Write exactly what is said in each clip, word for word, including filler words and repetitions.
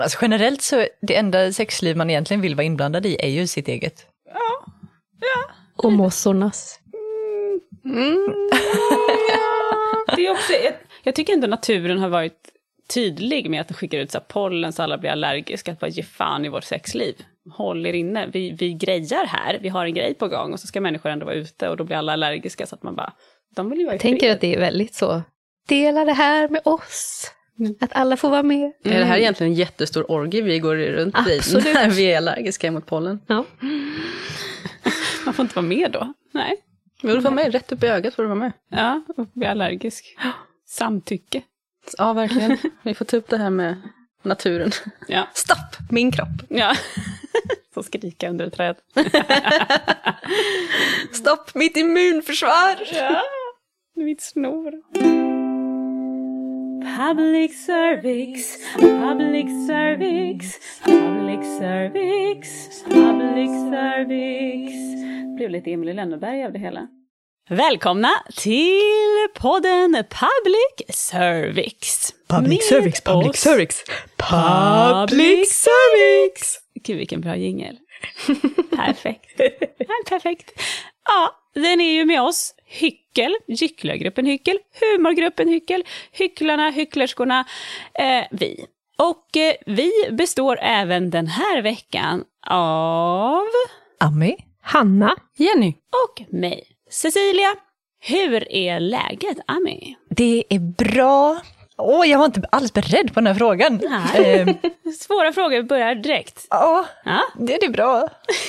Alltså generellt så det enda sexliv man egentligen vill vara inblandad i är ju sitt eget. Ja, ja. Och mossornas. Mm. Mm. Ja. Det är också ett, jag tycker ändå naturen har varit tydlig med att den skickar ut så pollen så alla blir allergiska. Att bara ge fan i vårt sexliv. Håll er inne. Vi, vi grejar här. Vi har en grej på gång. Och så ska människor ändå vara ute. Och då blir alla allergiska. Så att man bara... De vill ju vara jag tänker fred. Att det är väldigt så. Dela det här med oss. Mm. Att alla får vara med. Mm. Är det här egentligen en jättestor orgie vi går runt Absolut. vid när vi är allergiska mot pollen? Ja. Man får inte vara med då. Nej. Men du får med rätt upp i ögat får du vara med. Ja, och bli allergisk. Samtycke. Ja, verkligen. Vi får ta upp det här med naturen. Ja. Stopp, min kropp. Ja. Så skrika under ett träd. Stopp, mitt immunförsvar. Ja, mitt snor. Public service, public service, public service, public service. Det blev lite Emil Lönneberg av det hela. Välkomna till podden Public Service. Public Service, Public oss. Service, Public Service. Gud, vilken bra jingel. Perfekt. Perfekt. Ja, den är ju med oss. Hyckel, Gycklargruppen Hyckel, Humorgruppen Hyckel, Hycklarna, Hycklerskorna, eh, vi. Och eh, vi består även den här veckan av... Ami, Hanna, Jenny och mig, Cecilia. Hur är läget, Ami? det är bra. Åh, jag var inte alls beredd på den här frågan. Nej. Eh, Svåra frågor börjar direkt. ja, Ja. det är det bra.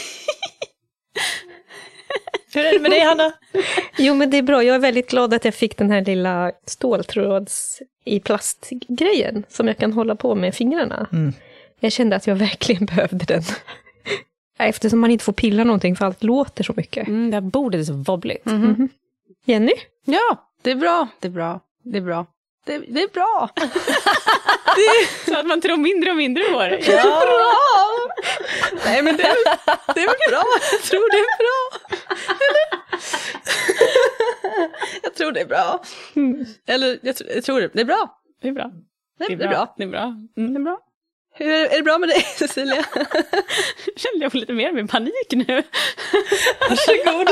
Hur är det med dig, Hanna? Jo, men det är bra. Jag är väldigt glad att jag fick den här lilla ståltråds i plastgrejen som jag kan hålla på med fingrarna. Mm. Jag kände att jag verkligen behövde den. Eftersom man inte får pilla någonting för allt låter så mycket. Mm, det här bordet är så wobbligt. Mm-hmm. Mm-hmm. Jenny? Ja, det är bra, det är bra, det är bra. Det, det är bra. Det, så att man tror mindre och mindre på det. Ja. Bra! Nej, men det är, det är väl bra. Jag tror det är bra. Eller? Jag tror det är bra. Eller jag, jag tror det, det är bra. Det är bra. Det, Det är det är bra. bra. Det är bra. Mm. Det är bra. Hur är, är det bra med dig, Cecilia? Kände jag får lite mer med panik nu. Varsågod.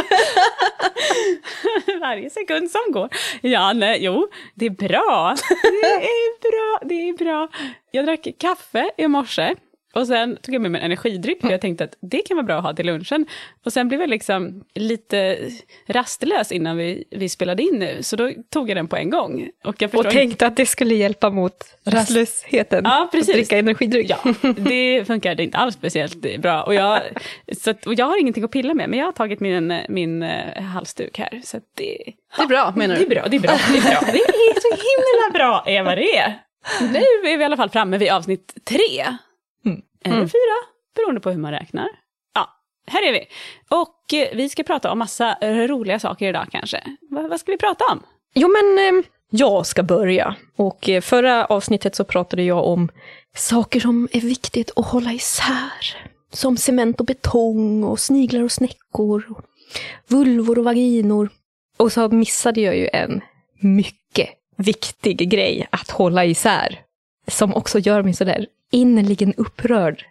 Varje sekund som går. Ja, nej, jo, det är bra. Det är bra, det är bra. Jag drack kaffe i morse. Och sen tog jag med mig en energidryck för jag tänkte att det kan vara bra att ha till lunchen. Och sen blev jag liksom lite rastlös innan vi, vi spelade in nu. Så då tog jag den på en gång. Och, jag Och tänkte att det skulle hjälpa mot rastlösheten. Ja, precis. Att dricka energidryck. Ja, det funkar inte alls speciellt bra. Och jag, så att, och jag har ingenting att pilla med, men jag har tagit min, min uh, halsduk här. Så att det, Det är bra, menar det du? är bra, det är bra, det är bra. Det är så himla bra, Eva, det är. Nu är vi i alla fall framme vid avsnitt tre. Mm. Eller Mm. fyra, beroende på hur man räknar. Ja, här är vi. Och eh, vi ska prata om massa roliga saker idag kanske. Va, vad ska vi prata om? Jo, men eh, jag ska börja. Och eh, förra avsnittet så pratade jag om saker som är viktigt att hålla isär. Som cement och betong och sniglar och snäckor. Och vulvor och vaginor. Och så missade jag ju en mycket viktig grej att hålla isär. Som också gör mig så där innerligen upprörd.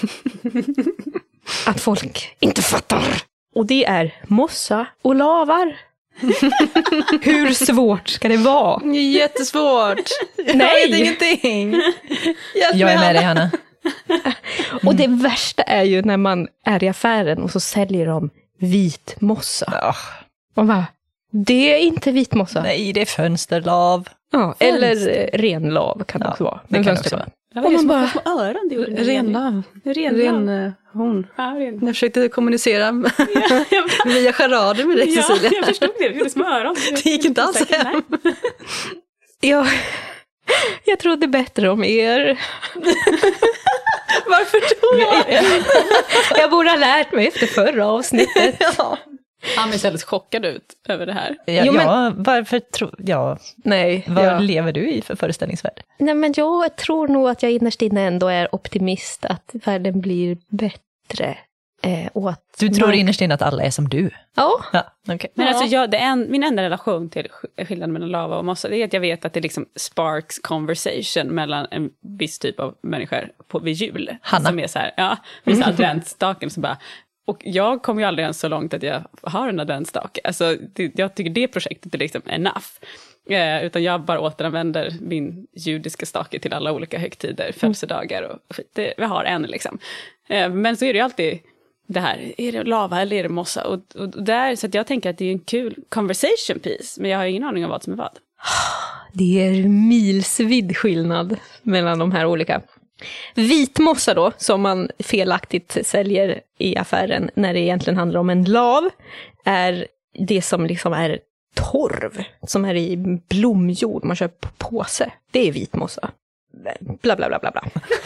Att folk inte fattar. Och det är mossa och lavar. Hur svårt ska det vara? Jättesvårt. Nej. Jag vet ingenting. Hjälp Jag mig, är med dig, Hanna. Hanna. Och det värsta är ju när man är i affären och så säljer de vit mossa. Oh, Och bara, det är inte vit mossa. nej, det är fönsterlav. Ja, eller eh, renlav kan det Ja, också vara. det kan det fönster- också vara. Ja, Och man små, bara- små öron. Det är ju- Renlav. Renlav. Ren eh, hon. Ja, ren. Jag försökte kommunicera Ja, jag, via charader med dig, ja, Cecilia. jag förstod det. Det är små öron. Det gick inte alls Säkert, hem. nej. Ja, jag trodde bättre om er. Varför tog jag? Jag borde ha lärt mig efter förra avsnittet. Ja. Han är väldigt chockad ut över det här. Ja, Jo, men- ja, varför tror... Ja, Nej, vad ja. lever du i för föreställningsvärld? Nej, men jag tror nog att jag innerst inne ändå är optimist att världen blir bättre. Eh, och att Du tror man... innerst inne att alla är som du? Ja. Ja, okay. Men Ja. alltså jag, det är en, min enda relation till sk- skillnaden mellan lava och mossa, det är att jag vet att det liksom sparks conversation mellan en viss typ av människor på, vid jul. Hanna. Som är så här, ja, vid adventsstaken så bara, och jag kommer ju aldrig ens så långt att jag har en adventsstake. Alltså det, jag tycker det projektet är liksom enough. Eh, utan jag bara återanvänder min judiska stake till alla olika högtider, födelsedagar och skit. Det, vi har en liksom. Eh, men så är det ju alltid det här, är det lava eller är det mossa? Och, och, och där, så att jag tänker att det är en kul conversation piece, men jag har ingen aning om vad som är vad. Det är milsvid skillnad mellan de här olika. Vitmossa då, som man felaktigt säljer i affären när det egentligen handlar om en lav, är det som liksom är torv, som är i blomjord, man köper på påse. Det är vitmossa. Bla bla bla bla bla.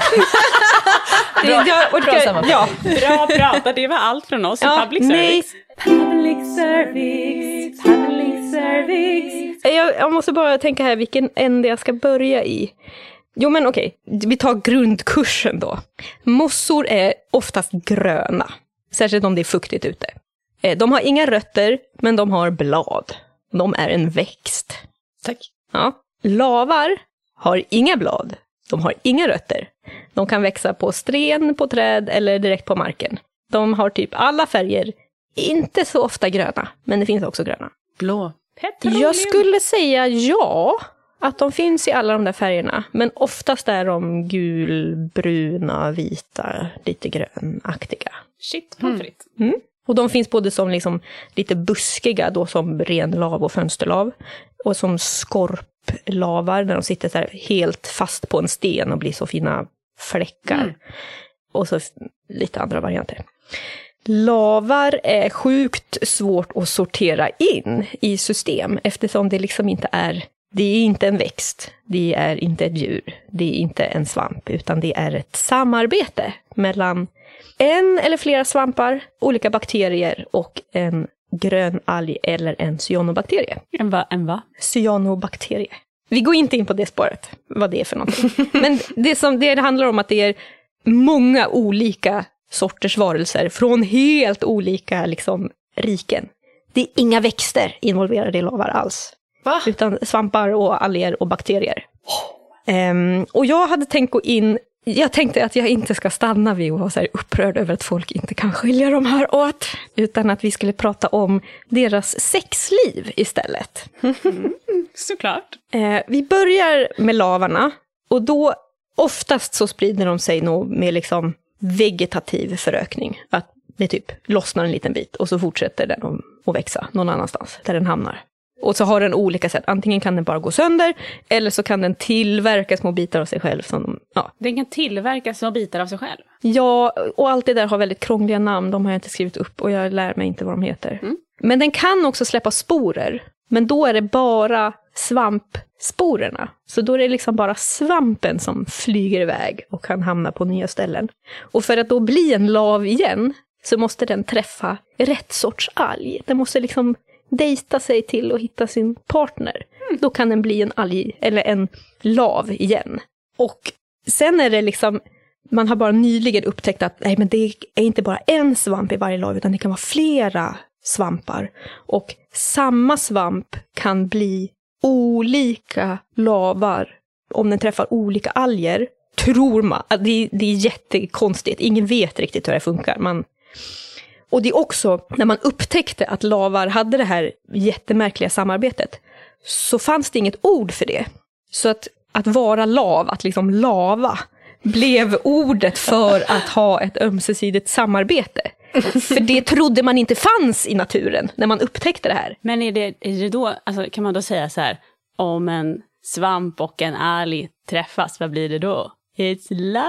Bra, jag orkar, bra sammanfattning. ja. Bra pratat, det var allt från oss Ja, i public nej. service. Public service, public service. Jag, jag måste bara tänka här vilken ände jag ska börja i. Jo men okej, vi tar grundkursen då. Mossor är oftast gröna, särskilt om det är fuktigt ute. De har inga rötter, men de har blad. De är en växt. Tack. Ja. Lavar har inga blad. De har inga rötter. De kan växa på stren, på träd eller direkt på marken. De har typ alla färger. Inte så ofta gröna, men det finns också gröna. Blå. Petroleum. Jag skulle säga ja, att de finns i alla de där färgerna. Men oftast är de gul, bruna, vita, lite grönaktiga. Shit, pommes frites. Mm. Och de finns både som liksom lite buskiga, då som renlav och fönsterlav. Och som skorplavar, när de sitter så här helt fast på en sten och blir så fina fläckar. Mm. Och så f- lite andra varianter. Lavar är sjukt svårt att sortera in i system, eftersom det liksom inte är, det är inte en växt, det är inte ett djur, det är inte en svamp, utan det är ett samarbete mellan en eller flera svampar, olika bakterier och en grön alg eller en cyanobakterie. En va? En va? Cyanobakterie. Vi går inte in på det spåret, vad det är för någonting. Men det, som, det handlar om att det är många olika sorters varelser från helt olika liksom, riken. Det är inga växter involverade i lavar alls. Va? Utan svampar och alger och bakterier. Um, och jag hade tänkt gå in, jag tänkte att jag inte ska stanna vid och vara så här upprörd över att folk inte kan skilja de här åt. Utan att vi skulle prata om deras sexliv istället. Mm, såklart. Uh, vi börjar med lavarna. Och då oftast så sprider de sig nog med liksom vegetativ förökning. Att det typ lossnar en liten bit och så fortsätter den att växa någon annanstans där den hamnar. Och så har den olika sätt. Antingen kan den bara gå sönder eller så kan den tillverka små bitar av sig själv. Som, ja. Den kan tillverka små bitar av sig själv. ja, och allt det där har väldigt krångliga namn. De har jag inte skrivit upp och jag lär mig inte vad de heter. Mm. Men den kan också släppa sporer. Men då är det bara svampsporerna. Så då är det liksom bara svampen som flyger iväg och kan hamna på nya ställen. Och för att då bli en lav igen så måste den träffa rätt sorts alg. Den måste liksom dejta sig till och hitta sin partner. Mm. Då kan den bli en alg eller en lav igen. Och sen är det liksom, man har bara nyligen upptäckt att nej, men det är inte bara en svamp i varje lav utan det kan vara flera svampar. Och samma svamp kan bli olika lavar om den träffar olika alger. Tror man. Det, det är jättekonstigt. Ingen vet riktigt hur det funkar. Man... Och det är också, när man upptäckte att lavar hade det här jättemärkliga samarbetet, så fanns det inget ord för det. Så att, att vara lav, att liksom lava, blev ordet för att ha ett ömsesidigt samarbete. För det trodde man inte fanns i naturen när man upptäckte det här. Men är det, är det då, alltså, kan man då säga så här, om en svamp och en alg träffas, vad blir det då? It's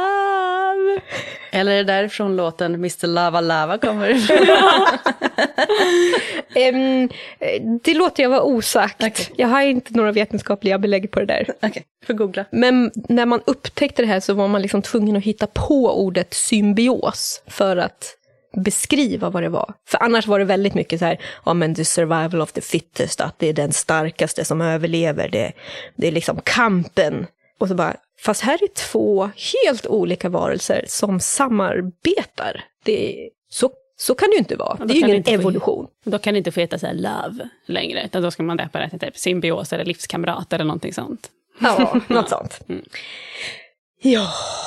love! Eller är det därifrån låten mister Lava Lava kommer? um, det låter jag vara osagt. Okay. Jag har inte några vetenskapliga belägg på det där. Okej, okay. Får googla. Men när man upptäckte det här så var man liksom tvungen att hitta på ordet symbios för att beskriva vad det var. För annars var det väldigt mycket så här, ja men the survival of the fittest, att det är den starkaste som överlever, det, det är liksom kampen. Och så bara, fast här är två helt olika varelser som samarbetar. Det är Så, så kan det ju inte vara. Ja, det är ju kan ingen det inte få- evolution. Då kan det inte få heta så här love längre, utan då ska man döpa det till typ symbios eller livskamrat eller någonting sånt. Ja, något sånt. Mm. Ja.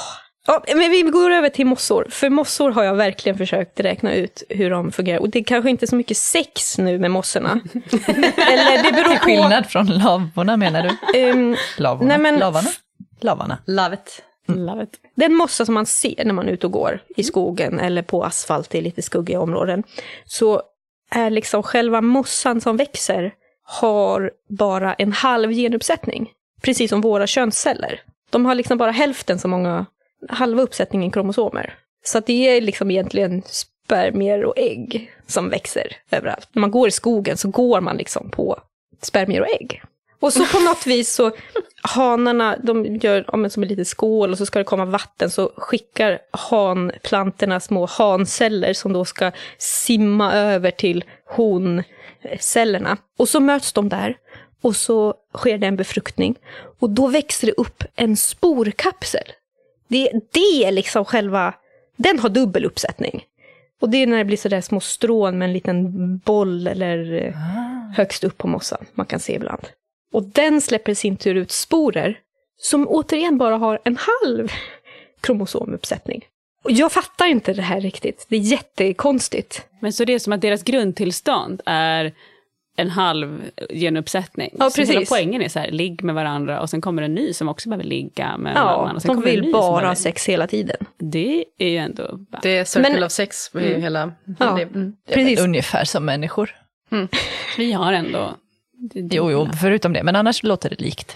Ja, men vi går över till mossor. För mossor har jag verkligen försökt räkna ut hur de fungerar. Och det är kanske inte så mycket sex nu med mossorna. Eller det beror Till på... skillnad från lavorna menar du? Um, Lavorna? Nej, men- Lavarna? Lavarna. Love it. Love it. den mossa som man ser när man är ute och går i skogen eller på asfalt i lite skuggiga områden, så är liksom själva mossan som växer har bara en halv genuppsättning. Precis som våra könsceller. De har liksom bara hälften så många, halva uppsättningen kromosomer. Så att det är liksom egentligen spermier och ägg som växer överallt. När man går i skogen så går man liksom på spermier och ägg. Och så på något vis så hanarna, de gör ja, men som en liten skål och så ska det komma vatten, så skickar hanplantorna små hanceller som då ska simma över till honcellerna. Och så möts de där och så sker det en befruktning. Och då växer det upp en sporkapsel. Det, det är liksom själva, den har dubbel uppsättning. Och det är när det blir så där små strån med en liten boll eller eh, högst upp på mossan. Man kan se ibland. Och den släpper i sin tur ut sporer som återigen bara har en halv kromosomuppsättning. Och jag fattar inte det här riktigt. Det är jättekonstigt. Men så det är som att deras grundtillstånd är en halv genuppsättning. Ja, så hela precis. poängen är så här, ligg med varandra och sen kommer en ny som också behöver ligga med en Ja, annan. Och sen de kommer en vill ny som bara behöver- ha sex hela tiden. Det är ju ändå... Det är circle Men- of sex. Är ju Mm. hela... Ja, det, mm. precis. Ungefär som människor. Vi har ändå... Jo, jo, förutom det. Men annars låter det likt.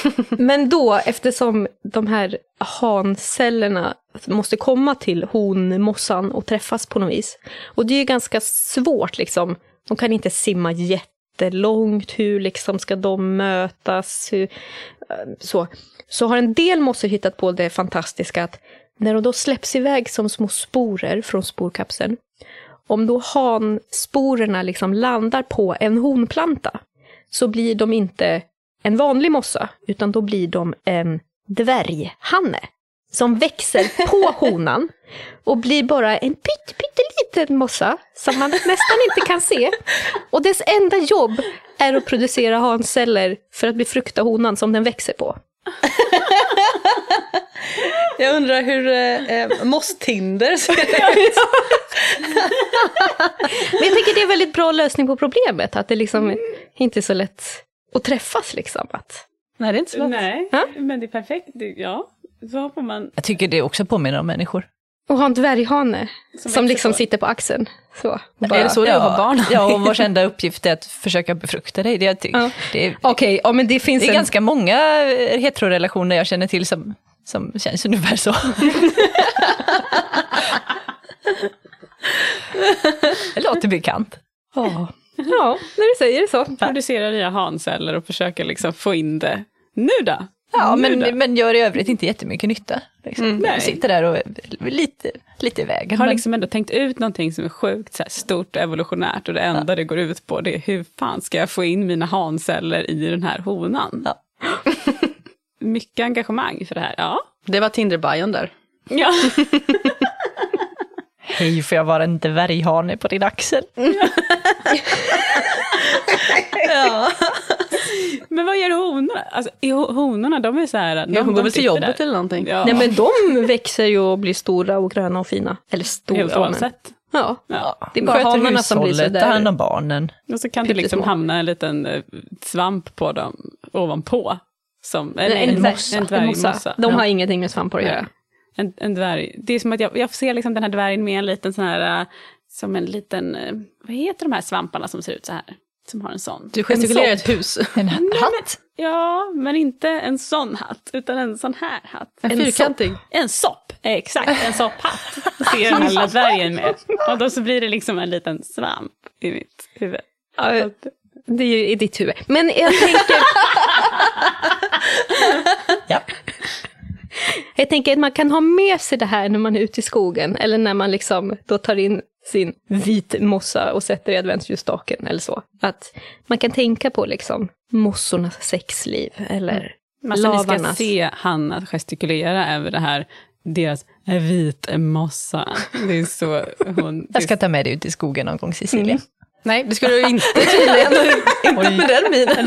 Men då, eftersom de här hancellerna måste komma till honmossan och träffas på något vis. Och det är ju ganska svårt liksom. De kan inte simma jättelångt. Hur liksom ska de mötas? Hur, så. så har en del mossor hittat på det fantastiska att när de då släpps iväg som små sporer från sporkapseln. Om då hansporerna liksom landar på en honplanta, så blir de inte en vanlig mossa, utan då blir de en dvärghanne som växer på honan och blir bara en pytt, pytteliten mossa som man nästan inte kan se. Och dess enda jobb är att producera hanceller för att befrukta honan som den växer på. Jag undrar hur eh, Moss-Tinder ser ut. Men jag tycker det är en väldigt bra lösning på problemet, att det liksom inte är så lätt att träffas liksom. Att... Nej, det är inte så lätt. Nej, Ja. men det är perfekt. Det, ja, så får man... Jag tycker det också påminner om människor. Och ha en dvärghane som, växer liksom på. sitter på axeln. Så. Och Är det så det är att ha barn? Ja, och vars enda uppgift är att försöka befrukta dig. Det, jag ty- Ja. det, är, Okej, ja men det finns det är en... ganska många heterorelationer jag känner till som, som känns ungefär så. Det låter bekant. Ja. ja, när du säger det så. Producerar nya hanceller och försöker liksom få in det. Nu då? Ja, nu då? men, men gör i övrigt inte jättemycket nytta. Liksom. Mm, nej. Jag sitter där och är lite, lite i vägen. har men- liksom ändå tänkt ut någonting som är sjukt så här, stort evolutionärt, och det enda det går ut på det är hur fan ska jag få in mina hanceller i den här honan? Ja. Mycket engagemang för det här, ja. Det var Tinder-bion där. Ja. Hej, får jag vara en dvärghane på din axel? Ja. Men vad gör honorna? Alltså, är ho- honorna, de är så här... De, Ja, hon de går väl till sitter jobbet där. eller någonting. Ja, Nej men de växer ju och blir stora och gröna och fina. Eller stora. helt men- oavsett. Ja, Ja. det är bara Sköter hanarna som blir så hushållet, tar hand där. om barnen. Och så kan det liksom Pyttesmå. hamna en liten eh, svamp på dem ovanpå. Som, en, En, en, mossa. en En dvärgmossa. mossa. De Ja. har ingenting med svampar att Nej. göra. En, en dvärg. Det är som att jag, jag ser liksom den här dvärgen med en liten sån här, uh, som en liten, uh, vad heter de här svamparna som ser ut så här? Som har en sån. Du gestikulerar En ett hus. En hatt? Ja, men inte en sån hatt, utan en sån här hatt. En En fyrkantig. En sopp, exakt, en sopphatt. Ser den här lilla dvärgen med. Och då så blir det liksom en liten svamp i mitt huvud. Ja, det är ju i ditt huvud. Men jag tänker... Ja. Jag tänker att man kan ha med sig det här när man är ute i skogen. Eller när man liksom då tar in sin vit mossa och sätter i adventsljusstaken eller så. Att man kan tänka på liksom mossornas sexliv eller Man ska, ni ska lavarnas. se Hanna gestikulera över det här, deras En vit mossa. Det är så hon... Jag ska ta med dig ut i skogen någon gång, Cecilia. Mm. Nej, det skulle du inte tydligen. Inte med den minen.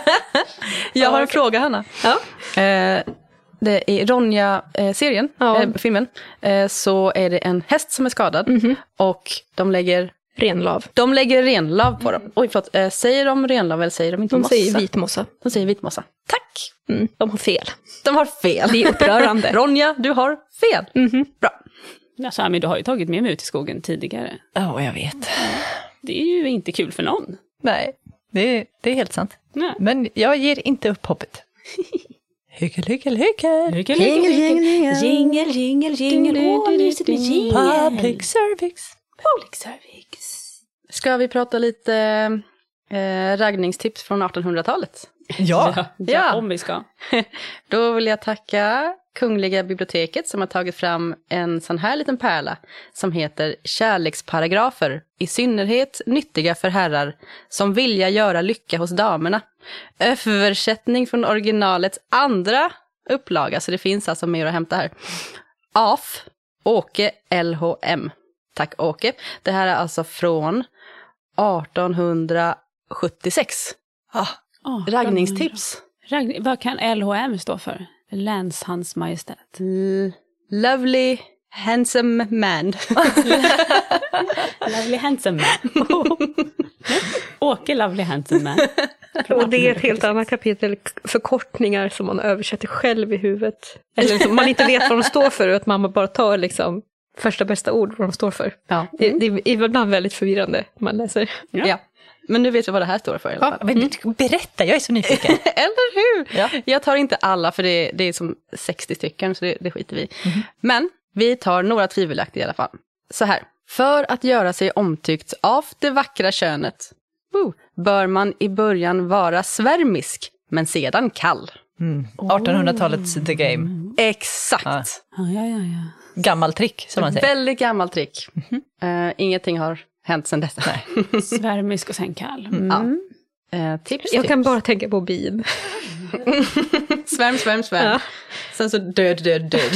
Jag har en fråga, Hanna. Ja. Eh, det är Ronja-serien, ja. eh, filmen, eh, så är det en häst som är skadad. Mm-hmm. Och de lägger... Renlav. De lägger renlav på dem. Oj, förlåt. Eh, säger de renlav eller säger de inte de mossa? De säger vitmossa. De säger vitmossa. Tack! Mm, de har fel. De har fel. Det är upprörande. Ronja, du har fel. Mm-hmm. Bra. Ja, Sami, du har ju tagit med mig ut i skogen tidigare. Ja, oh, jag vet. Det är ju inte kul för någon. Nej, det är, det är helt sant. Nej. Men jag ger inte upp hoppet. Hyggel, hyggel, hyggel. Hyggel, hyggel, hyggel. Jingel, jingel, jingel. Åh, mysigt med jingel. Public service. Public service. Ska vi prata lite eh, raggningstips från artonhundratalet? Ja. ja, ja, om vi ska. Då vill jag tacka Kungliga biblioteket som har tagit fram en sån här liten pärla som heter Kärleksparagrafer, i synnerhet nyttiga för herrar som vilja göra lycka hos damerna. Översättning från originalets andra upplaga, så det finns alltså mer att hämta här. A F, Åke L H M. Tack Åke. Det här är alltså från artonhundrasjuttiosex. Ah, oh, raggningstips. Ragn- vad kan L H M stå för? Läns hans majestät. L- lovely handsome man. Lovely handsome man. Åke lovely handsome man. Och det är ett helt annat kapitel, förkortningar som man översätter själv i huvudet. Eller som man inte vet vad de står för, att man bara tar liksom första bästa ord vad de står för. Ja. Det, det är ibland väldigt förvirrande när man läser. Ja. Ja. Men nu vet jag vad det här står för. Ja, mm. Berätta, jag är så nyfiken. Eller hur? Ja. Jag tar inte alla för det, det är som sextio stycken, så det, det skiter vi. Mm. Men vi tar några tvivelaktiga i alla fall. Så här. För att göra sig omtyckt av det vackra könet uh, bör man i början vara svärmisk, men sedan kall. Mm. artonhundratalets The Game. Exakt. Ja. Ja, ja, ja. Gammal trick, som man säger. Väldigt gammal trick. Mm-hmm. Uh, ingenting har hänt sedan dess. Svärmisk och sen kall. Mm. Ja. Uh, tips, Jag tips. kan bara tänka på bin. svärm, svärm, svärm. Ja. Sen så död, död, död.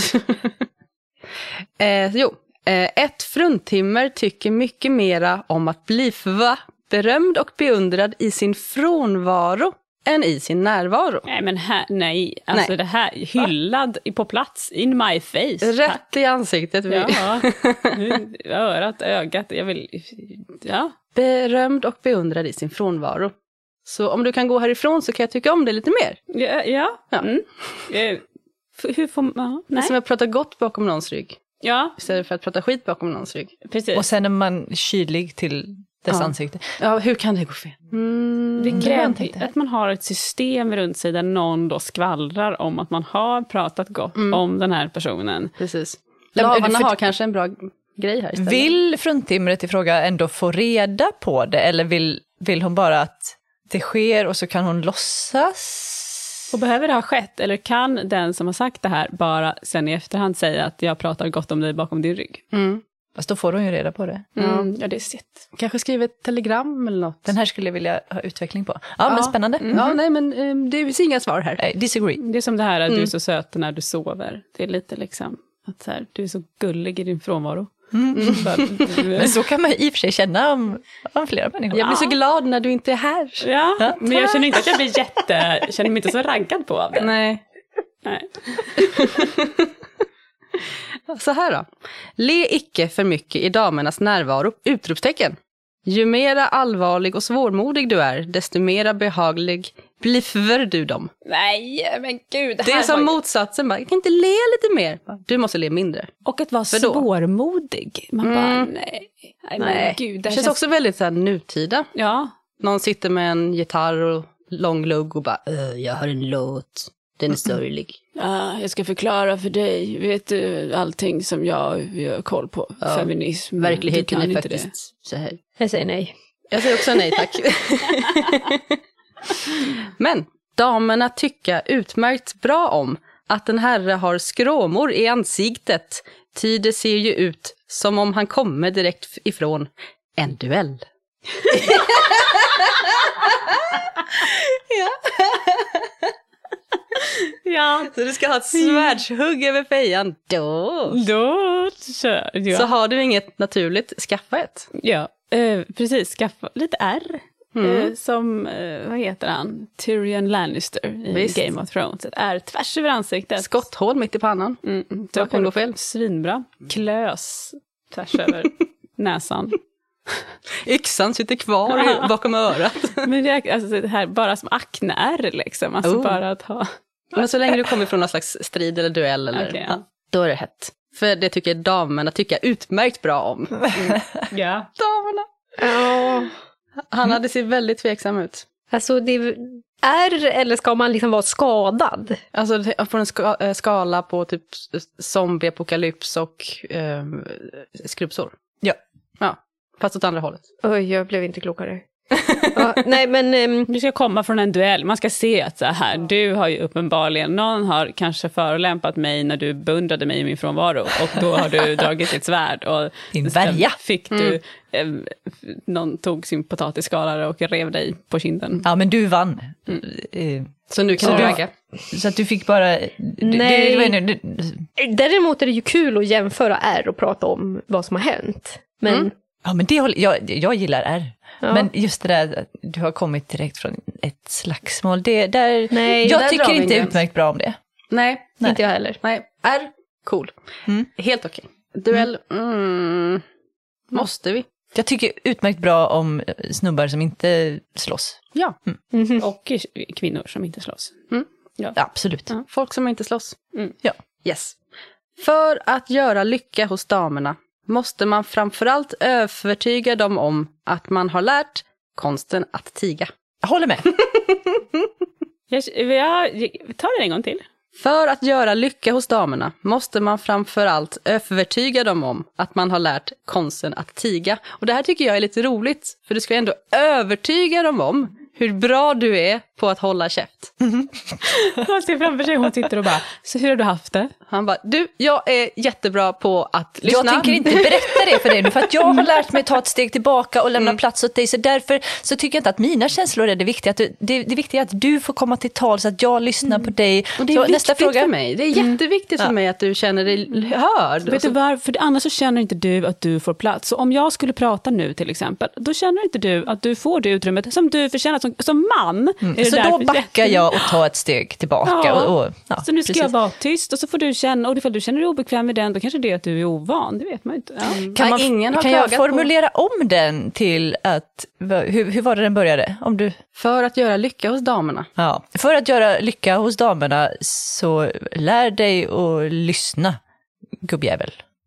uh, jo, uh, ett fruntimmer tycker mycket mera om att bli förva berömd och beundrad i sin frånvaro än i sin närvaro. Nej, men här, nej. Alltså nej. Det här, hyllad Va? På plats, in my face. Rätt tack. I ansiktet. Ja, örat, ögat, jag vill, ja. Berömd och beundrad i sin frånvaro. Så om du kan gå härifrån så kan jag tycka om det lite mer. Ja, ja. ja. Mm. Eh, hur får man, ja, nej. Det är som att prata gott bakom någons rygg. Ja. Istället för att prata skit bakom någons rygg. Precis. Och sen är man kylig till dess ja. Ansikte. Ja, hur kan det gå fel? Mm, det krävs att man har ett system runt sig där någon då skvallrar om att man har pratat gott mm. om den här personen. Precis. Lavarna har kanske en bra grej här istället. Vill fruntimret i fråga ändå få reda på det? Eller vill, vill hon bara att det sker och så kan hon låtsas? Och behöver det ha skett? Eller kan den som har sagt det här bara sen i efterhand säga att jag pratar gott om dig bakom din rygg? Mm. Fast då får hon ju reda på det. Mm. Ja, det är sitt. Kanske skriva ett telegram eller något. Den här skulle jag vilja ha utveckling på. Ja, ja. Men spännande. Mm. Ja, nej, men um, det finns inga svar här. I disagree. Det är som det här att mm. du är så söt när du sover. Det är lite liksom att så här, du är så gullig i din frånvaro. Mm. Mm. Men så kan man i och för sig känna om, om flera människor. Jag blir så glad när du inte är här. Ja, ja, men jag känner inte att jag blir jätte... Jag känner mig inte så raggad på av det. Nej. Nej. Så här då. Le icke för mycket i damernas närvaro. Utropstecken. Ju mera allvarlig och svårmodig du är, desto mera behaglig blir du dem. Nej, men gud. Det, det är som var... motsatsen. Jag kan inte le lite mer. Du måste le mindre. Och att vara svårmodig. Man mm. bara, nej. Nej, nej. Men gud. Det, det känns, känns också väldigt så här nutida. Ja. Någon sitter med en gitarr och lång lugg och bara, jag har en låt. Den är sorglig. Ja, jag ska förklara för dig. Vet du allting som jag, jag har koll på? Ja. Feminism. Verkligheten är faktiskt det. Så här. Jag säger nej. Jag säger också nej, tack. Men damerna tycka utmärkt bra om att den herre har skråmor i ansiktet. Ty det ser ju ut som om han kommer direkt ifrån en duell. Ja. Ja. Så du ska ha ett svärdshugg över fejan. Då. Då kör jag. Så har du inget naturligt, skaffa ett. Ja, eh, precis. Skaffa lite R. Mm. Eh, som, eh, vad heter han? Tyrion Lannister i Visst. Game of Thrones. Ett R tvärs över ansiktet. Skotthål mitt i pannan. Mm, Vad kan gå fel? Svinbra. Klös tvärs över näsan. Yxan sitter kvar i- bakom örat. Men det, alltså, det här bara som akne-R liksom. Alltså Oh. bara att ha... Men så länge du kommer från någon slags strid eller duell, eller, Okej, ja, ja. då är det hett. För det tycker damerna tycker utmärkt bra om. Ja. Damerna. Ja. Han hade sett väldigt tveksam ut. Alltså det är, eller ska man liksom vara skadad? Alltså det- på en ska, eh, skala på typ zombie-apokalyps och eh, skrubbsår. Ja. Ja, fast åt andra hållet. Oj, jag blev inte klokare. Ja, nej, men... ehm, Du ska komma från en duell. Man ska se att så här, du har ju uppenbarligen, någon har kanske förolämpat mig när du beundrade mig i min frånvaro. Och då har du dragit ditt svärd. Och Din värja. fick du, eh, någon tog sin potatisskalare och rev dig på kinden. Ja, men du vann. Eh, Så nu kan Så du du- ragga. Så att du fick bara... Du, Nej. Det, det, var ju- du, Däremot är det ju kul att jämföra R och prata om vad som har hänt. Men Mm. ja, men det håller, jag, jag gillar R. Ja. Men just det där att du har kommit direkt från ett slagsmål, det där... Nej, jag där drar tycker vi en inte gräns. utmärkt bra om det. Nej, Nej. inte jag heller. nej. Är cool. Mm. Helt okej. Duell, mm. Måste vi? Jag tycker utmärkt bra om snubbar som inte slåss. Ja, Mhm. Och kvinnor som inte slåss. Absolut. Ja. folk som inte slåss. Mm. Ja. Yes. För att göra lycka hos damerna måste man framförallt övertyga dem om att man har lärt konsten att tiga. Jag håller med. Jag, jag, tar det en gång till. För att göra lycka hos damerna måste man framförallt övertyga dem om att man har lärt konsten att tiga. Och det här tycker jag är lite roligt, för du ska ändå övertyga dem om hur bra du är på att hålla käft. Jag ser framför sig, hon sitter och bara, så hur har du haft det? Han bara, du, jag är jättebra på att lyssna. Jag tänker inte berätta det för dig nu, för att jag har lärt mig ta ett steg tillbaka och lämna plats åt dig. Så därför så tycker jag inte att mina känslor är det viktiga. Att du, det, det viktiga är att du får komma till tal så att jag lyssnar på dig. Och det är Så, viktigt nästa fråga. för mig. Det är jätteviktigt för Ja. mig att du känner dig hörd. Vet du varför? För annars så känner inte du att du får plats. Så om jag skulle prata nu till exempel, då känner inte du att du får det utrymmet som du förtjänar som, som man. Är det Så då därför- backar jag och tar ett steg tillbaka. Ja. Och, och, ja, Så nu ska precis. jag vara tyst och så får du känna, och ifall du känner dig obekväm med den, då kanske det är att du är ovan, det vet man ju inte. Ja. Kan, man, Nej, ingen har kan jag klagat formulera om den till att, hur, hur var det den började? Om du, För att göra lycka hos damerna. ja. För att göra lycka hos damerna så lär dig att lyssna, gubbjävel.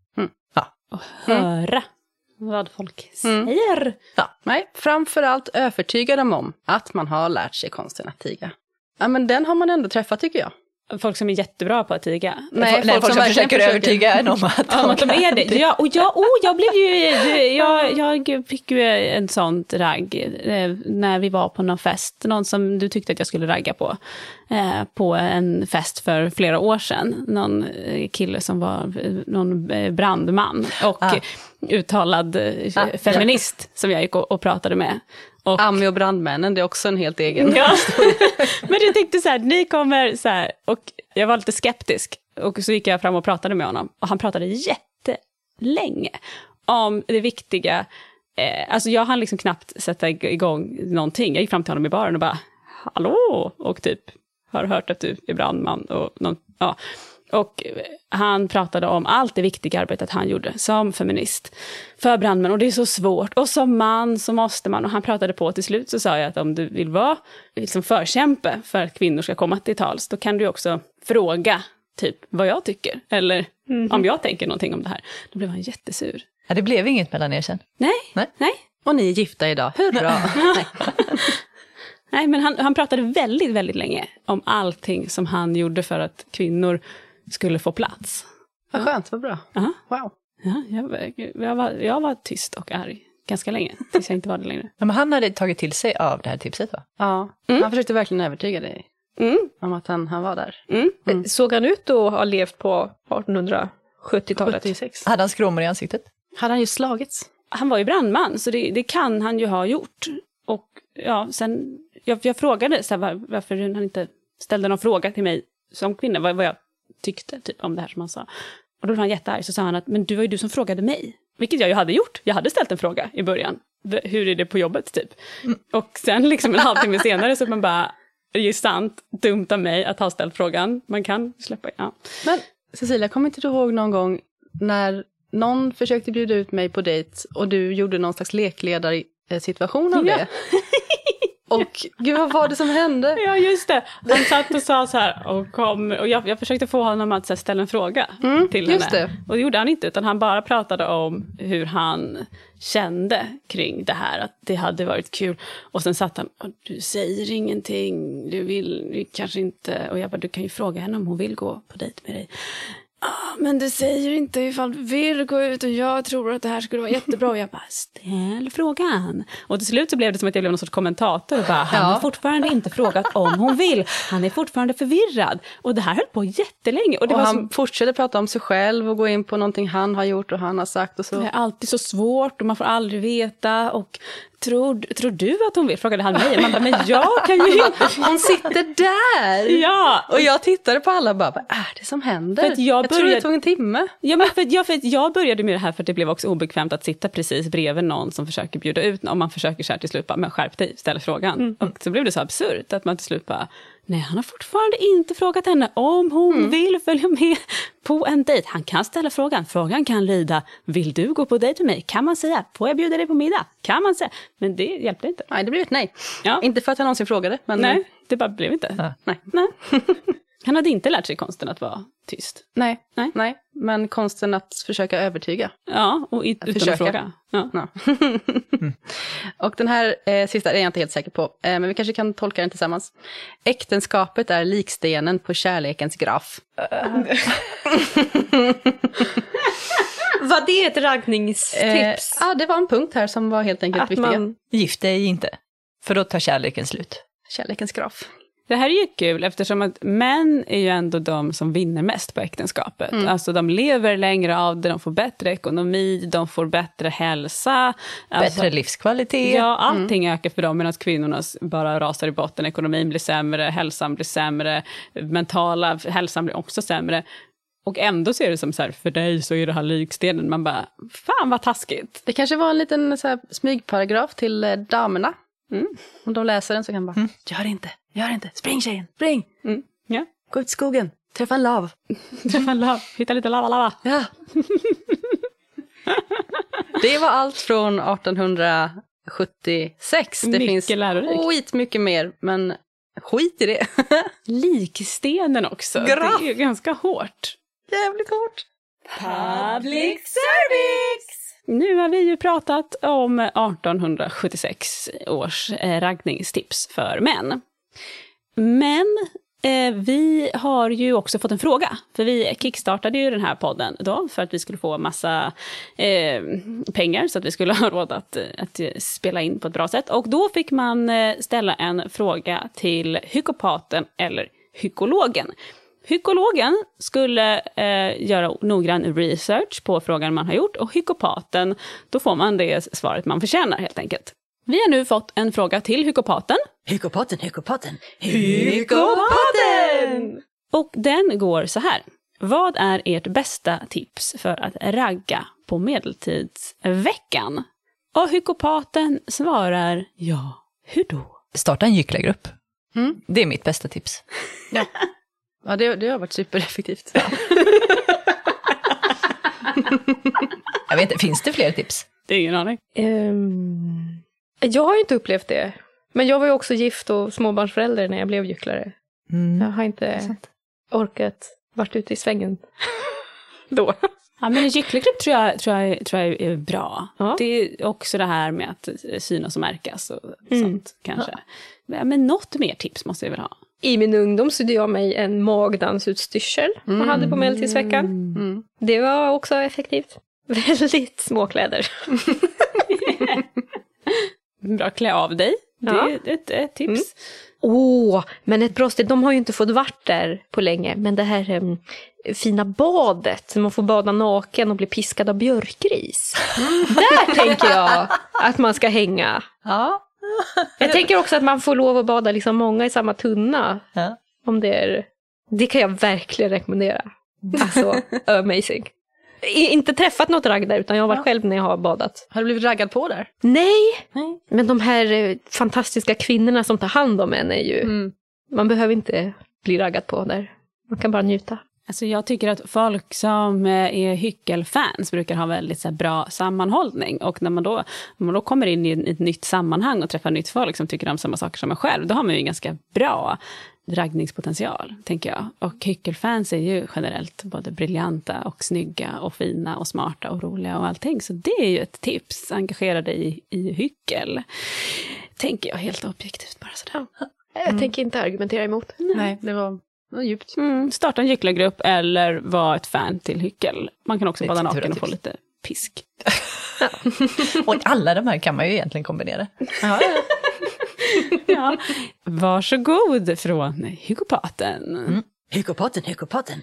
Och höra vad folk Mm. säger. Ja, nej, framförallt övertyga dem om att man har lärt sig konsten att tiga. Ja, men den har man ändå träffat tycker jag. Folk som är jättebra på att tiga. Nej, folk, folk som, verkligen försöker övertyga en om att Ja, att de är det. Ja, och jag, oh, jag blev ju, jag, jag fick ju en sånt ragg eh, när vi var på någon fest. Någon som du tyckte att jag skulle ragga på. Eh, på en fest för flera år sedan. Någon eh, kille som var eh, någon eh, brandman och Ah. uttalad eh, Ah, feminist som jag gick och, och pratade med. Och, Ami och brandmännen, det är också en helt egen. Ja. Men jag tänkte så här, ni kommer så här, och jag var lite skeptisk. Och så gick jag fram och pratade med honom. Och han pratade jättelänge om det viktiga. Eh, alltså jag hann liksom knappt sätta igång någonting. Jag gick fram till honom i baren och bara, hallå? Och typ, har hört att du är brandman. Och, någon, ja. och han pratade om allt det viktiga arbetet han gjorde som feminist för brandmän. Och det är så svårt. Och som man så måste man. Och han pratade på till slut, så sa jag att om du vill vara liksom förkämpe för att kvinnor ska komma till tals, då kan du också fråga typ vad jag tycker. Eller om jag tänker någonting om det här. Då blev han jättesur. Ja, det blev inget mellan er sen. Nej, Nej. nej. Och ni är gifta idag, hurra! Nej. Nej, men han, han pratade väldigt, väldigt länge om allting som han gjorde för att kvinnor skulle få plats. Vad skönt, vad bra. Ja. Wow. Ja, jag, jag, var, jag var tyst och arg ganska länge, tills jag inte var det längre. Ja, men han hade tagit till sig av det här tipset, va? Ja, Mm. han försökte verkligen övertyga dig Mm, om att han, han var där. mm. Såg han ut att ha levt på artonhundrasjuttiotalet? sjuttiosex. Hade han skråmor i ansiktet? Hade han ju slagits? Han var ju brandman, så det, det kan han ju ha gjort. Och ja, sen, jag, jag frågade så här, var, varför han inte ställde någon fråga till mig som kvinna, vad, vad jag tyckte typ, om det här som han sa. Och då var han jättearg, så sa han att men du var ju du som frågade mig. Vilket jag ju hade gjort. Jag hade ställt en fråga i början. Hur är det på jobbet typ? Mm. Och sen liksom en halvtimme senare så man bara, det är ju sant, dumt av mig att ha ställt frågan. Man kan släppa, ja. Men Cecilia, kommer inte du ihåg någon gång när någon försökte bjuda ut mig på dejt och du gjorde någon slags lekledarsituation av ja. det? Och gud, vad var det som hände? Ja, just det. Han satt och sa så här, och, kom, och jag, jag försökte få honom att så här, ställa en fråga mm, till just henne. Det. Och det gjorde han inte, utan han bara pratade om hur han kände kring det här, att det hade varit kul. Och sen satt han, du säger ingenting, du vill du kanske inte, och jag bara, du kan ju fråga henne om hon vill gå på dejt med dig. Ah, men du säger inte ifall du vill gå ut och jag tror att det här skulle vara jättebra. Och jag bara, ställ frågan. Och till slut så blev det som att jag blev någon sorts kommentator. Och bara, han ja. har fortfarande inte frågat om hon vill. Han är fortfarande förvirrad. Och det här höll på jättelänge. Och, det och var han som... fortsatte prata om sig själv och gå in på någonting han har gjort och han har sagt och så. Det är alltid så svårt och man får aldrig veta. Och tror, tror du att hon vill? Frågade han mig. Man bara, men jag kan ju inte. Hon sitter där. Ja. Och jag tittade på alla och bara, vad är det som händer? För att jag, jag började... tror det tog en timme. Ja, men för att, jag, för att jag började med det här för att det blev också obekvämt att sitta precis bredvid någon som försöker bjuda ut. Om man försöker så här till slut bara, men skärp dig, ställa frågan. Mm. Och så blev det så absurt att man till slut bara, nej, han har fortfarande inte frågat henne om hon mm. vill följa med på en dejt. Han kan ställa frågan. Frågan kan lyda, vill du gå på dejt med mig? Kan man säga, får jag bjuda dig på middag? Kan man säga. Men det hjälpte inte. Nej, det blev ett nej. Ja. Inte för att han någonsin frågade. Men nej, det bara blev inte. Ja. Nej. nej. Han hade inte lärt sig konsten att vara tyst. Nej, nej. nej. Men konsten att försöka övertyga. Ja, och it- utan försöka. att fråga. Ja. Ja. mm. Och den här eh, sista är jag inte helt säker på. Eh, men vi kanske kan tolka den tillsammans. Äktenskapet är likstenen på kärlekens graf. Var det ett raggningstips? Eh, ja, det var en punkt här som var helt enkelt att viktiga. Man gift dig inte. För då tar kärleken slut. Kärlekens graf. Det här är ju kul eftersom att män är ju ändå de som vinner mest på äktenskapet. Mm. Alltså de lever längre av det, de får bättre ekonomi, de får bättre hälsa. Bättre alltså, livskvalitet. Ja, allting mm. ökar för dem medan kvinnorna bara rasar i botten. Ekonomin blir sämre, hälsan blir sämre, mentala hälsan blir också sämre. Och ändå ser det som så här, för dig så är det här likstenen. Man bara, fan vad taskigt. Det kanske var en liten så här, smygparagraf till eh, damerna. Mm. Om de läser den så kan man bara, mm. gör inte, gör inte, spring tjejen, spring. Mm. Ja. Gå ut i skogen, träffa en lav. Träffa en lav, hitta lite lava, lava. Ja. Det var allt från artonhundrasjuttiosex. Det mycket finns lärorikt. Skit mycket mer, men skit i det. Likstenen också, Graf. Det är ganska hårt. Jävligt hårt. Public service! Nu har vi ju pratat om artonhundrasjuttiosex års eh, raggningstips för män. Men eh, vi har ju också fått en fråga. För vi kickstartade ju den här podden då för att vi skulle få massa eh, pengar så att vi skulle ha råd att, att spela in på ett bra sätt. Och då fick man eh, ställa en fråga till hykopaten eller hykologen. Hykologen skulle eh, göra noggrann research på frågan man har gjort och hykopaten, då får man det svaret man förtjänar helt enkelt. Vi har nu fått en fråga till hykopaten. Hykopaten, hykopaten, hykopaten! Och den går så här. Vad är ert bästa tips för att ragga på medeltidsveckan? Och hykopaten svarar, ja, hur då? Starta en gycklargrupp. Mm. Det är mitt bästa tips. Ja. Ja, det, det har varit supereffektivt. Jag vet inte, finns det fler tips? Det är ingen aning. Um, jag har ju inte upplevt det. Men jag var ju också gift och småbarnsförälder när jag blev gycklare. Mm. Jag har inte orkat varit ute i svängen då. Ja, men en gycklargrupp tror jag, tror, jag, tror jag är bra. Ja. Det är också det här med att synas och märkas och mm. sånt kanske. Ja. Men något mer tips måste jag väl ha. I min ungdom så jag mig en magdansutstyrsel mm. man hade på medeltidsveckan. Mm. Det var också effektivt. Väldigt små kläder. Bra, klä av dig. Det ja. är ett, ett tips. Mm. Åh, men ett bra steg. De har ju inte fått vart där på länge. Men det här um, fina badet. Man får bada naken och bli piskad av björkris. Där tänker jag att man ska hänga. Ja. Jag tänker också att man får lov att bada liksom många i samma tunna. Ja. Om det är... Det kan jag verkligen rekommendera. Alltså, amazing. I, inte träffat något ragg där, utan jag har varit ja. själv när jag har badat. Har du blivit raggad på där? Nej, Nej. Men de här eh, fantastiska kvinnorna som tar hand om en är ju... Mm. Man behöver inte bli raggad på där. Man kan bara njuta. Alltså jag tycker att folk som är hyckelfans brukar ha väldigt så här, bra sammanhållning. Och när man, då, när man då kommer in i ett nytt sammanhang och träffar nytt folk som tycker om samma saker som en själv, då har man ju en ganska bra raggningspotential, tänker jag. Och hyckelfans är ju generellt både briljanta och snygga och fina och smarta och roliga och allting. Så det är ju ett tips. Engagera dig i, i hyckel. Tänker jag helt objektivt bara sådär. Jag mm. tänker inte argumentera emot. Nej, Nej det var... Det var djupt. Mm, starta en gycklargrupp eller vara ett fan till hyckel. Man kan också bada naken och få lite pisk. Och alla de här kan man ju egentligen kombinera. Ja, ja. Ja. Varsågod från Hykopaten. Mm. Hykopaten, Hykopaten,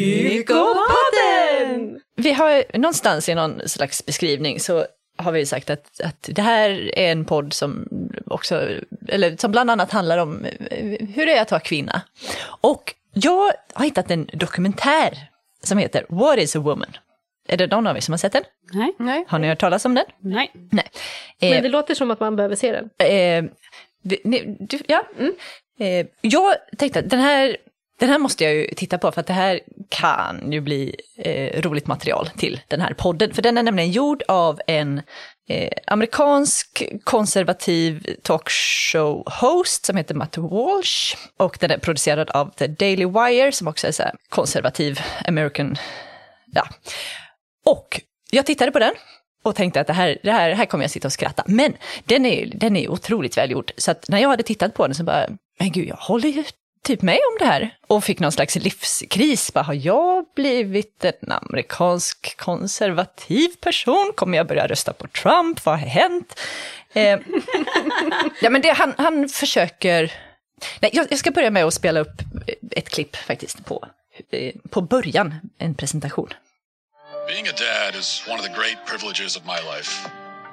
Hykopaten! Vi har någonstans i någon slags beskrivning så har vi sagt att, att det här är en podd som också, eller som bland annat handlar om hur det är att vara kvinna. Och jag har hittat en dokumentär som heter What is a woman? Är det någon av er som har sett den? Nej. Nej. Har ni hört talas om den? Nej. Nej. Men det eh, låter som att man behöver se den. Eh, du, du, ja. Mm. Eh, jag tänkte att den här, den här måste jag ju titta på för att det här kan ju bli eh, roligt material till den här podden. För den är nämligen gjord av en eh, amerikansk konservativ talkshow-host som heter Matt Walsh. Och den är producerad av The Daily Wire som också är så här konservativ American. Ja. Och jag tittade på den och tänkte att det här, det här, här kommer jag sitta och skratta. Men den är, den är otroligt välgjord. Så att när jag hade tittat på den så bara, men gud, jag håller ju typ med om det här. Och fick någon slags livskris. Bara, har jag blivit en amerikansk konservativ person? Kommer jag börja rösta på Trump? Vad har hänt? Eh, ja, men det, han, han försöker... Nej, jag, jag ska börja med att spela upp ett klipp faktiskt på, på början, en presentation. Being a dad is one of the great privileges of my life.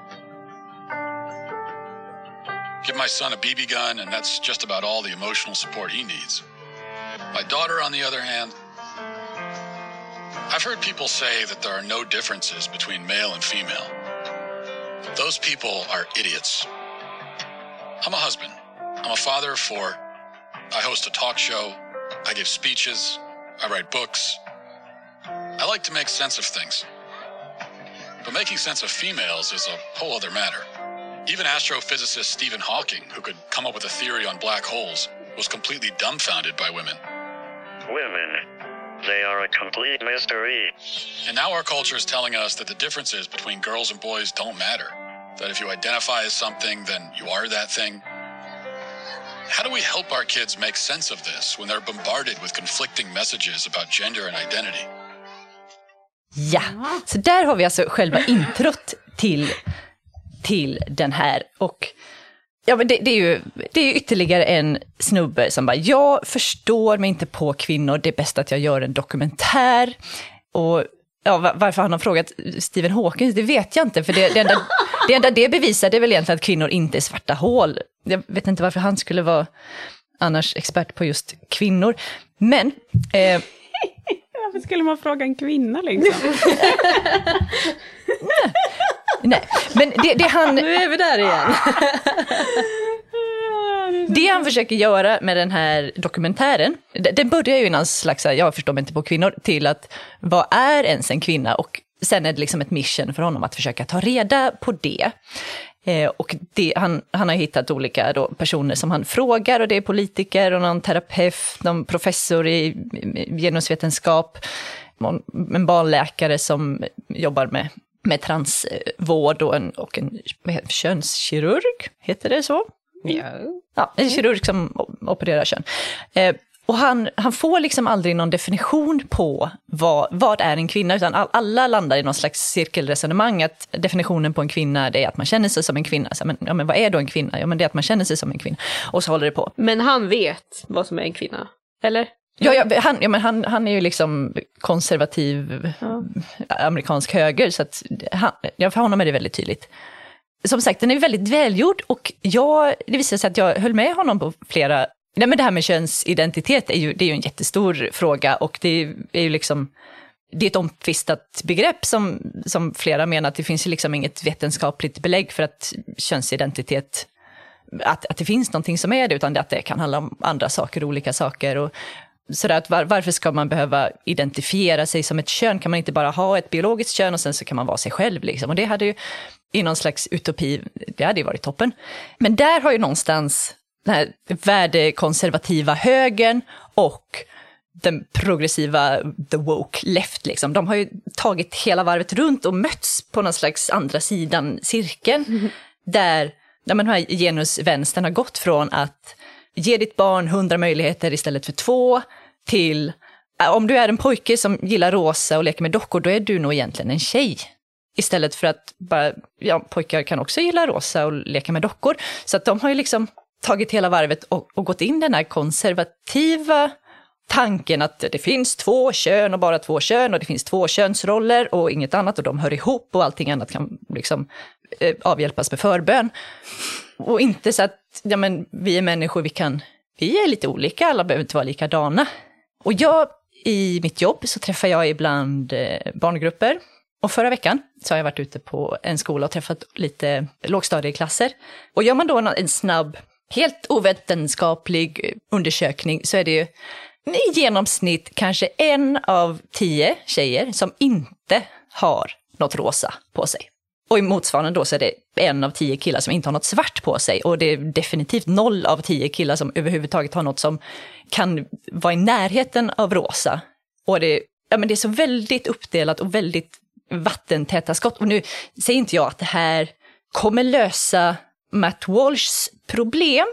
Give my son a B B gun and that's just about all the emotional support he needs. My daughter, on the other hand, I've heard people say that there are no differences between male and female. Those people are idiots. I'm a husband. I'm a father of four. I host a talk show. I give speeches. I write books. I like to make sense of things. But making sense of females is a whole other matter. Even astrophysicist Stephen Hawking, who could come up with a theory on black holes, was completely dumbfounded by women. Women. They are a complete mystery. And now our culture is telling us that the differences between girls and boys don't matter. That if you identify as something, then you are that thing. How do we help our kids make sense of this when they're bombarded with conflicting messages about gender and identity? Ja, så där har vi alltså själva introt till, till den här. Och ja, men det, det, är ju, det är ju ytterligare en snubbe som bara, jag förstår mig inte på kvinnor, det är bäst att jag gör en dokumentär. Och ja, varför han har frågat Stephen Hawking, det vet jag inte. För det, det, enda, det enda det bevisar det är väl egentligen att kvinnor inte är svarta hål. Jag vet inte varför han skulle vara annars expert på just kvinnor. Men... Eh, varför skulle man fråga en kvinna liksom? Nej. Nej, men det, det han... Nu är vi där igen. Det han försöker göra med den här dokumentären, den börjar ju innan slags, jag förstår mig inte på kvinnor, till att vad är ens en kvinna? Och sen är det liksom ett mission för honom att försöka ta reda på det. Eh, och det, han, han har hittat olika då, personer som han frågar, och det är politiker och någon terapeut, någon professor i, i genusvetenskap, en barnläkare som jobbar med, med transvård och en, och en heter, könskirurg, heter det så? Ja. Ja, en kirurg som opererar kön. Eh, och han, han får liksom aldrig någon definition på vad, vad är en kvinna, utan all, alla landar i någon slags cirkelresonemang att definitionen på en kvinna det är att man känner sig som en kvinna. Så, men, ja, men vad är då en kvinna? Ja, men det är att man känner sig som en kvinna. Och så håller det på. Men han vet vad som är en kvinna, eller? Ja, ja, han, ja men han, han är ju liksom konservativ ja. amerikansk höger, så att han, ja, för honom är det väldigt tydligt. Som sagt, den är väldigt välgjord och jag, det visade sig att jag höll med honom på flera Nej, men det här med könsidentitet är ju, det är ju en jättestor fråga, och det är ju liksom, det är ett omtvistat begrepp som, som flera menar att det finns ju liksom inget vetenskapligt belägg för att könsidentitet, att, att det finns någonting som är det, utan att det kan handla om andra saker, olika saker. Och så att var, varför ska man behöva identifiera sig som ett kön? Kan man inte bara ha ett biologiskt kön och sen så kan man vara sig själv liksom? Och det hade ju i någon slags utopi, det hade ju varit toppen. Men där har ju någonstans den här värdekonservativa högern och den progressiva the woke left liksom, de har ju tagit hela varvet runt och mötts på någon slags andra sidan cirkeln, mm. där, där man har genusvänstern har gått från att ge ditt barn hundra möjligheter istället för två till, om du är en pojke som gillar rosa och leker med dockor, då är du nog egentligen en tjej. Istället för att bara, ja, pojkar kan också gilla rosa och leka med dockor. Så att de har ju liksom tagit hela varvet och, och gått in den här konservativa tanken att det finns två kön och bara två kön, och det finns två könsroller och inget annat, och de hör ihop och allting annat kan liksom eh, avhjälpas med förbön. Och inte så att ja, men vi är människor, vi kan vi är lite olika, alla behöver inte vara likadana. Och jag, i mitt jobb så träffar jag ibland eh, barngrupper. Och förra veckan så har jag varit ute på en skola och träffat lite lågstadieklasser. Och gör man då en snabb, helt ovetenskaplig undersökning, så är det ju i genomsnitt kanske en av tio tjejer som inte har något rosa på sig. Och i motsvarande då så är det en av tio killar som inte har något svart på sig. Och det är definitivt noll av tio killar som överhuvudtaget har något som kan vara i närheten av rosa. Och det, ja, men det är så väldigt uppdelat och väldigt vattentäta skott. Och nu säger inte jag att det här kommer lösa Matt Walshs problem.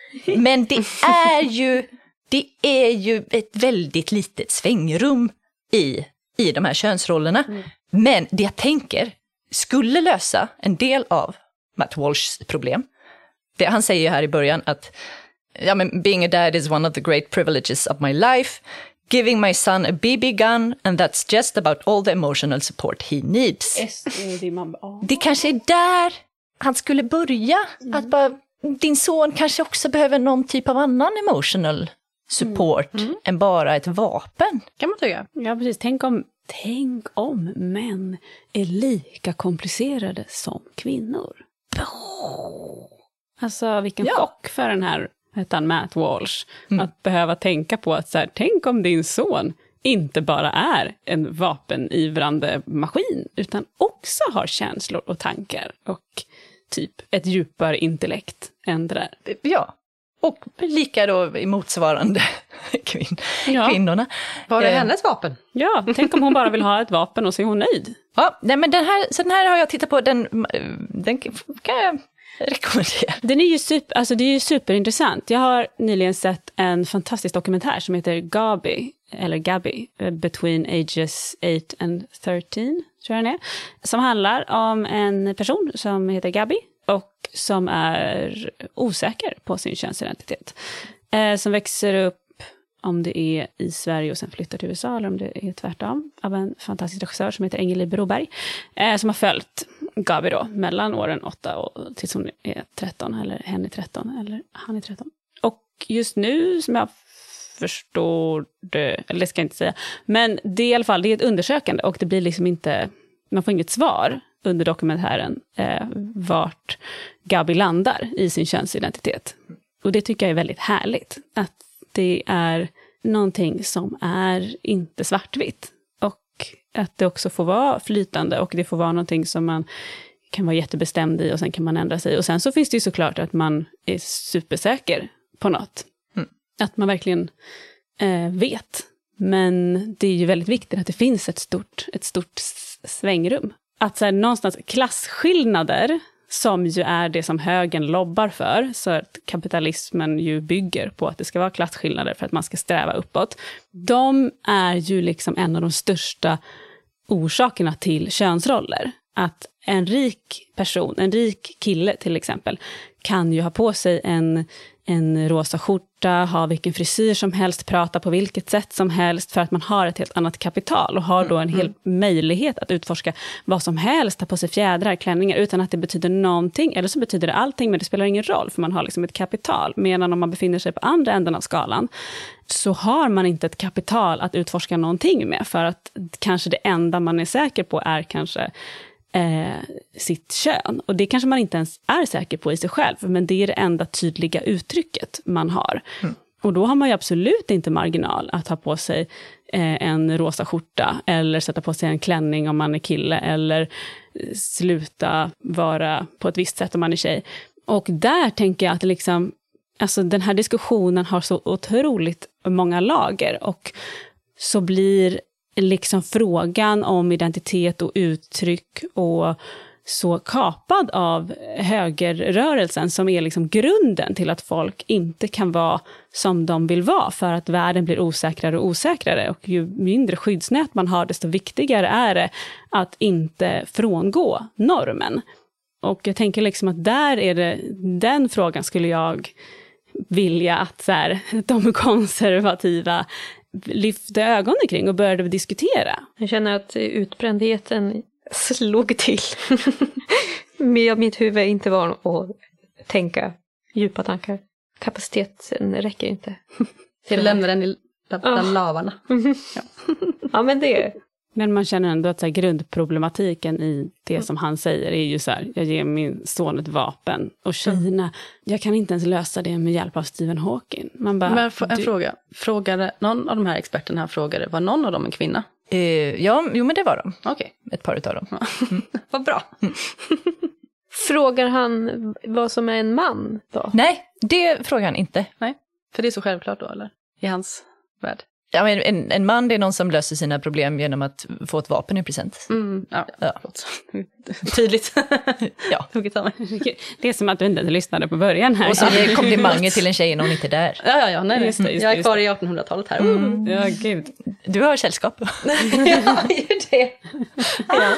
Men det är ju, det är ju ett väldigt litet svängrum i, i de här könsrollerna. Mm. Men det jag tänker skulle lösa en del av Matt Walshs problem. Det, han säger ju här i början att ja, men being a dad is one of the great privileges of my life. Giving my son a B B gun, and that's just about all the emotional support he needs. Det kanske är där han skulle börja. Mm. Att bara, din son kanske också behöver någon typ av annan emotional support mm. Mm. än bara ett vapen. Kan man tycka. Ja, precis. Tänk om, tänk om män är lika komplicerade som kvinnor. Alltså, vilken ja. chock för den här utan Matt Walsh. Mm. Att behöva tänka på att så här, tänk om din son inte bara är en vapenivrande maskin, utan också har känslor och tankar och typ ett djupare intellekt än det där. Ja, och lika då i motsvarande kvin- ja. kvinnorna. Var är eh. hennes vapen? Ja, tänk om hon bara vill ha ett vapen och så är hon nöjd. Ja, nej, men den här, så den här har jag tittat på, den, den kan jag rekommendera. Den är ju super, alltså det är ju superintressant. Jag har nyligen sett en fantastisk dokumentär som heter Gabi, eller Gabby, Between Ages eight and thirteen, tror jag den är. Som handlar om en person som heter Gabby och som är osäker på sin könsidentitet. Eh, som växer upp, om det är i Sverige och sen flyttar till U S A, eller om det är tvärtom, av en fantastisk regissör som heter Engeli Broberg, eh, som har följt Gabi då mellan åren åtta och tills hon är tretton, eller hen är tretton, eller han är tretton. Och just nu, som jag förstår det, eller det ska jag inte säga, men det är i alla fall, det är ett undersökande och det blir liksom inte, man får inget svar under dokumentären eh, vart Gabi landar i sin könsidentitet. Och det tycker jag är väldigt härligt, att det är någonting som är inte svartvitt. Och att det också får vara flytande och det får vara någonting som man kan vara jättebestämd i och sen kan man ändra sig. Och sen så finns det ju såklart att man är supersäker på något. Mm. Att man verkligen eh, vet. Men det är ju väldigt viktigt att det finns ett stort, ett stort svängrum. Att så här, någonstans klasskillnader, som ju är det som högern lobbar för, så att kapitalismen ju bygger på att det ska vara klasskillnader för att man ska sträva uppåt. De är ju liksom en av de största orsakerna till könsroller. att en rik person, en rik kille till exempel, kan ju ha på sig en, en rosa skjorta, ha vilken frisyr som helst, prata på vilket sätt som helst, för att man har ett helt annat kapital och har då en hel möjlighet att utforska vad som helst, ta på sig fjädrar, klänningar, utan att det betyder någonting, eller så betyder det allting, men det spelar ingen roll, för man har liksom ett kapital. Medan om man befinner sig på andra änden av skalan, så har man inte ett kapital att utforska någonting med, för att kanske det enda man är säker på är kanske Eh, sitt kön. Och det kanske man inte ens är säker på i sig själv, men det är det enda tydliga uttrycket man har. Mm. Och då har man ju absolut inte marginal att ha på sig eh, en rosa skjorta, eller sätta på sig en klänning om man är kille, eller sluta vara på ett visst sätt om man är tjej. Och där tänker jag att liksom, alltså den här diskussionen har så otroligt många lager, och så blir liksom frågan om identitet och uttryck och så kapad av högerrörelsen, som är liksom grunden till att folk inte kan vara som de vill vara, för att världen blir osäkrare och osäkrare, och ju mindre skyddsnät man har, desto viktigare är det att inte frångå normen. Och jag tänker liksom att där är det, den frågan skulle jag vilja att så här, de konservativa lyfte ögonen kring och började diskutera. Jag känner att utbrändheten slog till. Med mitt huvud inte var att tänka djupa tankar. Kapaciteten räcker inte. Du lämnar den i bland oh. lavarna. Ja. Ja, men det. Men man känner ändå att så här, grundproblematiken i det mm. som han säger är ju så här: jag ger min son ett vapen, och Kina, mm. jag kan inte ens lösa det med hjälp av Stephen Hawking. Man bara, men en du... fråga, frågade någon av de här experterna här frågade, var någon av dem en kvinna? Uh, ja, jo men det var de. Okej. Okay. Ett par utav dem. Mm. Vad bra. Mm. Frågar han vad som är en man då? Nej, det frågar han inte. Nej, för det är så självklart då, eller? I hans värld. Ja, men en, en man, det är någon som löser sina problem genom att få ett vapen i present. Mm. Ja, ja. Tydligt. Ja. Det är som att du inte lyssnade på början här. Och så är komplimanger till en tjej när hon inte är där. Ja, ja, ja. Nej, just det, just jag är kvar det. i artonhundratalet här. Mm. Ja, gud. Du har sällskap. Ja, gör det. Ja.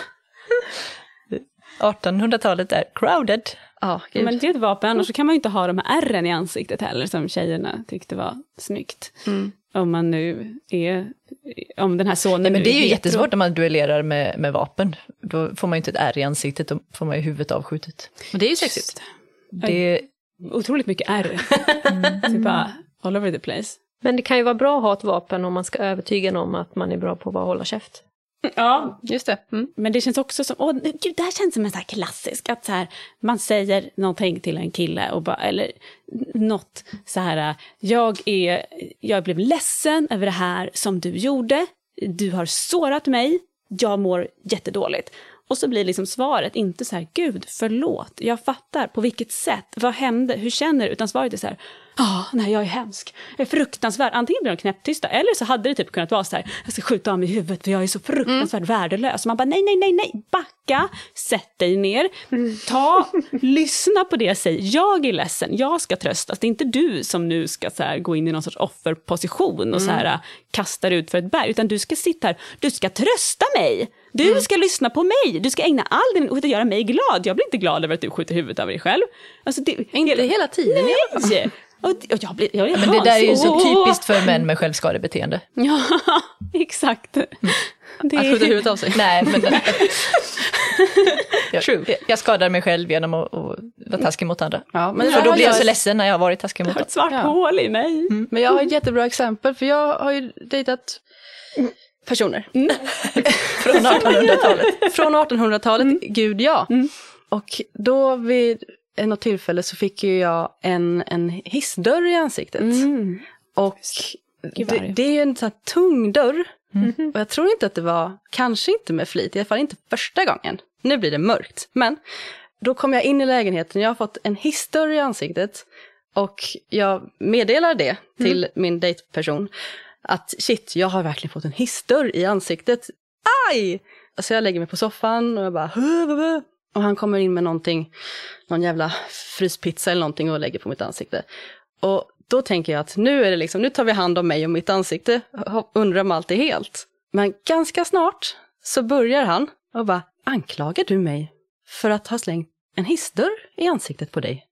artonhundratalet är crowded. Ja, gud. Men det är ett vapen, annars så kan man ju inte ha de här ärren i ansiktet heller, som tjejerna tyckte var snyggt. Mm. Om man nu är, om den här sonen. Nej, men det är ju hetero. jättesvårt när man duellerar med, med vapen. Då får man ju inte ett ärr i ansiktet, då får man ju huvudet avskjutet. Men det är ju sexigt. Det är otroligt mycket ärr. Mm. Så bara all over the place. Men det kan ju vara bra att ha ett vapen om man ska övertyga någon om att man är bra på att bara hålla käft. Ja, just det. Mm. Men det känns också som, åh, gud, det här känns som en så här klassisk, att så här, man säger någonting till en kille och bara, eller något så här, jag är, jag blev ledsen över det här som du gjorde, du har sårat mig, jag mår jättedåligt. Och så blir liksom svaret inte så här, gud, förlåt, jag fattar, på vilket sätt, vad hände, hur känner du? Utan svaret är så här, ja, ah, nej, jag är hemsk, jag är fruktansvärd. Antingen blir de knäpptysta, eller så hade det typ kunnat vara så här, jag ska skjuta av mig i huvudet för jag är så fruktansvärt mm. värdelös. Och man bara, nej, nej, nej, nej, backa, sätt dig ner, ta, lyssna på det jag säger, jag är ledsen, jag ska tröstas. Det är inte du som nu ska så här, gå in i någon sorts offerposition och mm. så här, kastar ut för ett berg, utan du ska sitta här, du ska trösta mig. Du mm. ska lyssna på mig. Du ska ägna all din och göra mig glad. Jag blir inte glad över att du skjuter huvudet av dig själv. Alltså det, inte hela, hela tiden. Nej. Och, och jag blir, jag blir men det där är ju så typiskt för män med självskadebeteende. Ja, exakt. Mm. Det... Att skjuta huvudet av sig. Nej, men jag, jag skadar mig själv genom att, att vara taskig mot andra. Ja, men för då blir jag så ledsen när jag har varit taskig mot andra. Ett svart ja. hål i mig. Mm. Men jag har ett jättebra exempel, för jag har ju dejtat personer. Mm. Från artonhundratalet. Från artonhundratalet, mm. gud ja. Mm. Och då vid något tillfälle så fick ju jag en, en hissdörr i ansiktet. Mm. Och det, det är ju en så här tung dörr. Mm. Och jag tror inte att det var, kanske inte med flit, i alla fall inte första gången. Nu blir det mörkt. Men då kom jag in i lägenheten, jag har fått en hissdörr i ansiktet. Och jag meddelar det till mm. min dejtperson. Att shit, jag har verkligen fått en hissdörr i ansiktet. Aj! Alltså jag lägger mig på soffan och jag bara... Hö, hö, hö. Och han kommer in med någonting, någon jävla fryspizza eller någonting och lägger på mitt ansikte. Och då tänker jag att nu är det liksom, nu tar vi hand om mig och mitt ansikte. Undrar om allt är helt. Men ganska snart så börjar han och bara, anklagar du mig för att ha slängt en hissdörr i ansiktet på dig?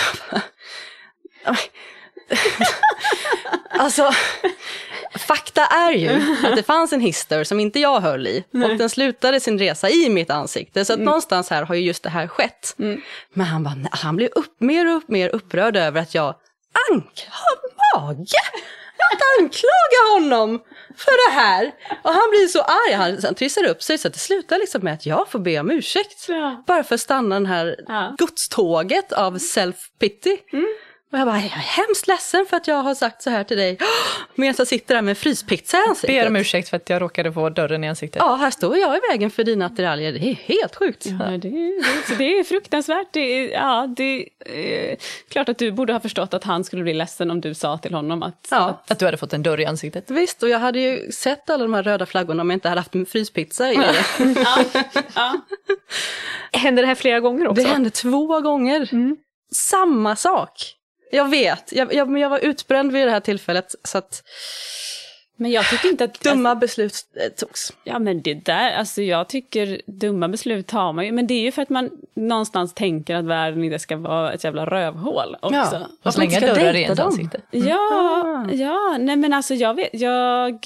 Alltså, fakta är ju att det fanns en hissdörr som inte jag höll i. Och den slutade sin resa i mitt ansikte. Så att mm. någonstans här har ju just det här skett. Mm. Men han, bara, han blev upp, mer och upp, mer upprörd över att jag anklagar mage. Att anklaga honom för det här. Och han blir så arg. Han, han trissar upp sig så att det slutar liksom med att jag får be om ursäkt. Ja. Bara för att stanna den här ja. godståget av self-pity. Mm. Och jag bara, jag är hemskt ledsen för att jag har sagt så här till dig. Medan jag sitter där med fryspizza i ansiktet. Ber om ursäkt för att jag råkade få dörren i ansiktet. Ja, här står jag i vägen för dina attiraljer. Det är helt sjukt. Ja, det är, det är fruktansvärt. Det är, ja, det är klart att du borde ha förstått att han skulle bli ledsen om du sa till honom att... Ja, att, att du hade fått en dörr i ansiktet. Visst, och jag hade ju sett alla de här röda flaggorna om jag inte hade haft en fryspizza i det. Ja, ja. Hände det här flera gånger också? Det hände två gånger. Mm. Samma sak. Jag vet, jag, jag, men jag var utbränd vid det här tillfället så att men jag tycker inte att dumma beslut togs. Ja, men det där, alltså jag tycker dumma beslut tar man ju, men det är ju för att man någonstans tänker att världen inte ska vara ett jävla rövhål också. Ja, och slänga dörrar i ens ansikte. Ja, mm. ja, nej men alltså jag vet, jag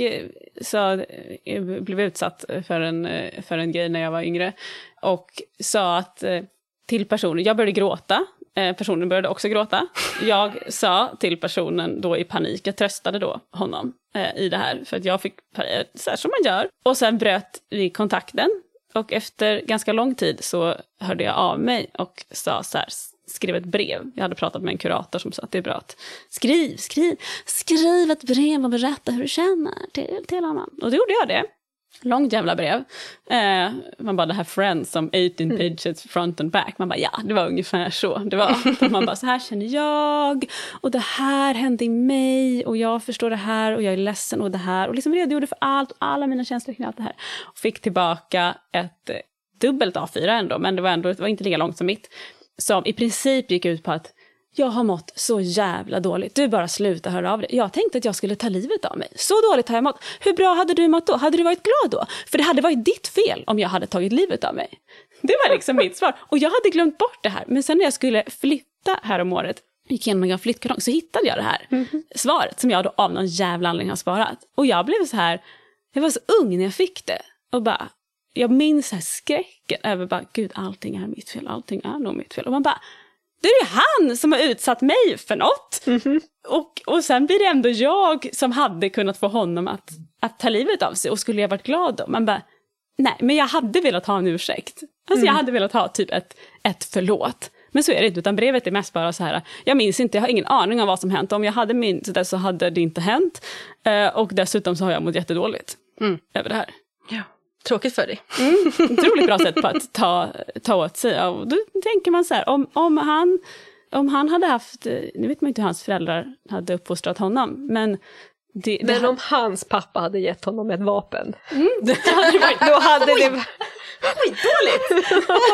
så, jag blev utsatt för en, för en grej när jag var yngre och sa att till personen, jag började gråta. Personen började också gråta. Jag sa till personen då i panik, jag tröstade då honom eh, i det här. För att jag fick, så här som man gör. Och sen bröt vi kontakten. Och efter ganska lång tid så hörde jag av mig och sa så här, skrev ett brev. Jag hade pratat med en kurator som sa att det är bra att skriv, skriv, skriv ett brev och berätta hur du känner till, till honom. Och då gjorde jag det. Långt jävla brev. Eh, man bara, det här Friends som arton pages front and back. Man bara, ja, det var ungefär så. Det var, man bara, så här känner jag. Och det här hände i mig. Och jag förstår det här. Och jag är ledsen och det här. Och liksom redogjorde för allt. Och alla mina känslor kring allt det här. Och fick tillbaka ett eh, dubbelt A fyra ändå. Men det var ändå, det var inte lika långt som mitt. Som i princip gick ut på att jag har mått så jävla dåligt. Du bara sluta höra av dig. Jag tänkte att jag skulle ta livet av mig. Så dåligt har jag mått. Hur bra hade du mått då? Hade du varit glad då? För det hade varit ditt fel om jag hade tagit livet av mig. Det var liksom mitt svar. Och jag hade glömt bort det här. Men sen när jag skulle flytta här om året, gick igenom en flyttkartong, så hittade jag det här mm-hmm. svaret som jag då av någon jävla anledning har sparat. Och jag blev så här, jag var så ung när jag fick det. Och bara, jag minns så här skräcken över bara, gud, allting är mitt fel. Allting är nog mitt fel. Och man bara, det är ju han som har utsatt mig för något. Mm-hmm. Och, och sen blir det ändå jag som hade kunnat få honom att, att ta livet av sig. Och skulle jag varit glad då? Man bara, nej, men jag hade velat ha en ursäkt. Alltså mm. jag hade velat ha typ ett, ett förlåt. Men så är det inte, utan brevet är mest bara så här. Jag minns inte, jag har ingen aning om vad som hänt. Om jag hade minst det så hade det inte hänt. Uh, och dessutom så har jag mått jättedåligt mm. över det här. Ja. Tråkigt för dig. Mm, otroligt bra sätt på att ta, ta åt sig. Och då tänker man så här, om, om, han, om han hade haft, nu vet man inte hur hans föräldrar hade uppfostrat honom, men det, det men ha... om hans pappa hade gett honom ett vapen, mm, det hade varit... då hade det skitdåligt.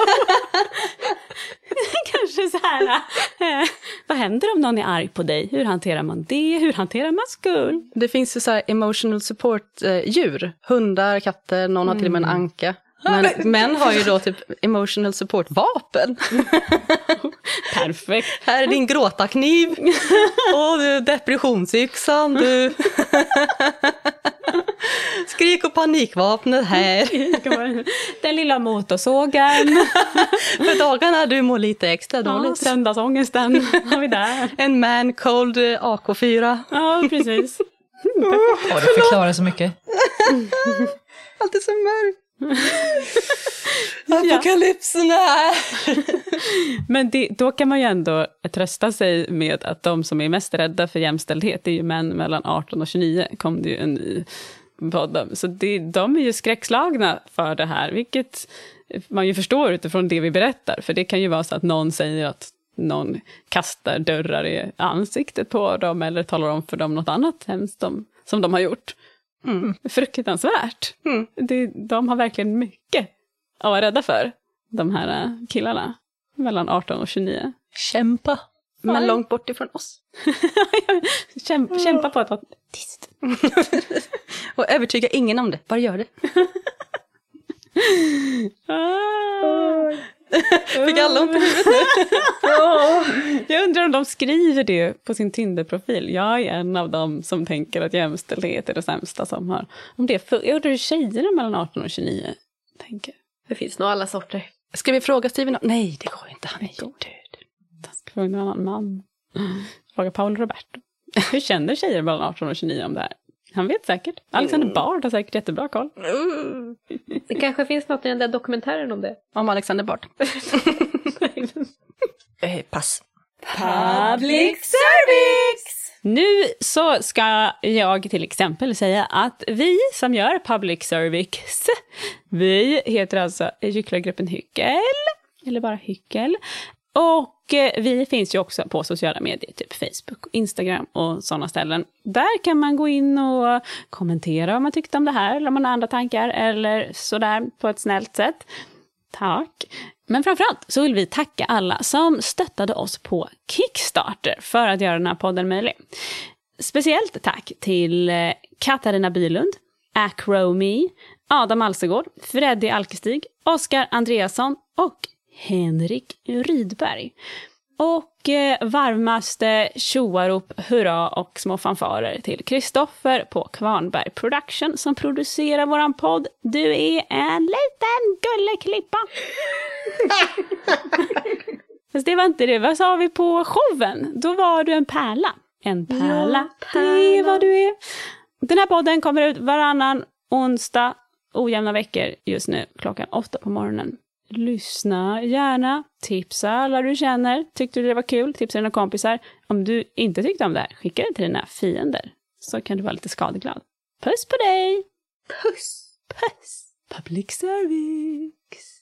Kanske så här, eh, vad händer om någon är arg på dig? Hur hanterar man det? Hur hanterar man skuld? Det finns ju så här emotional support eh, djur. Hundar, katter, någon har till och med en anka. Men män har ju då typ emotional support vapen. Perfekt. Här är din gråtakniv. Åh, du depressionsyxan, du. Skrik och panikvapnet här. Den lilla motorsågen. För dagarna du mår lite extra dåligt. Ja, söndagsångesten har vi där. En man cold A K fyra. Ja, precis. Mm, oh, det förklarar så mycket. Allt är så mörkt. Apokalypsen är. Men det, då kan man ju ändå trösta sig med att de som är mest rädda för jämställdhet är ju män mellan arton och tjugonio, kom det ju en ny podd om. Så det, de är ju skräckslagna för det här, vilket man ju förstår utifrån det vi berättar. För det kan ju vara så att någon säger att någon kastar dörrar i ansiktet på dem eller talar om för dem något annat hemskt de, som de har gjort. Mm. Fruktansvärt. Mm. Det, de har verkligen mycket att vara rädda för, de här killarna mellan arton och tjugonio. Kämpa. Men långt bort ifrån oss. kämpa, kämpa på att vara tyst. Och övertyga ingen om det. Bara gör det. Ah. Fick alla ont i huvudet nu? Jag undrar om de skriver det på sin Tinder-profil. Jag är en av dem som tänker att jämställdhet är det sämsta som har. Om det är för, jag undrar hur tjejerna mellan arton och tjugonio tänker. Det finns nog alla sorter. Ska vi fråga Steven? Nej, det går inte. Han är ju död. Fråga en annan man. Fråga Paul Roberto. Hur känner tjejer mellan arton och tjugonio om det här? Han vet säkert. Alexander mm. Bard har säkert jättebra koll. Mm. Det kanske finns något i den där dokumentären om det. Om Alexander Bard. eh, pass. Public service! Nu så ska jag till exempel säga att vi som gör public service, vi heter alltså Gycklargruppen Hyckel, eller bara Hyckel. Och vi finns ju också på sociala medier, typ Facebook, Instagram och sådana ställen. Där kan man gå in och kommentera om man tyckte om det här, eller om man har andra tankar, eller sådär på ett snällt sätt. Tack. Men framförallt så vill vi tacka alla som stöttade oss på Kickstarter för att göra den här podden möjlig. Speciellt tack till Katarina Bylund, Acromi, Adam Alsegård, Freddy Alkestig, Oskar Andreasson och Henrik Rydberg. Och eh, varmaste tjoarop, hurra och små fanfarer till Kristoffer på Kvarnberg Production som producerar våran podd. Du är en liten gulleklippa. Fast det var inte det. Vad sa vi på showen? Då var du en pärla. En pärla, ja, pärla. Det är vad du är. Den här podden kommer ut varannan onsdag, ojämna veckor just nu, klockan åtta på morgonen. Lyssna gärna, tipsa alla du känner. Tyckte du det var kul? Tipsa dina kompisar. Om du inte tyckte om det här, skicka det till dina fiender. Så kan du vara lite skadeglad. Puss på dig! Puss! Puss! Public service!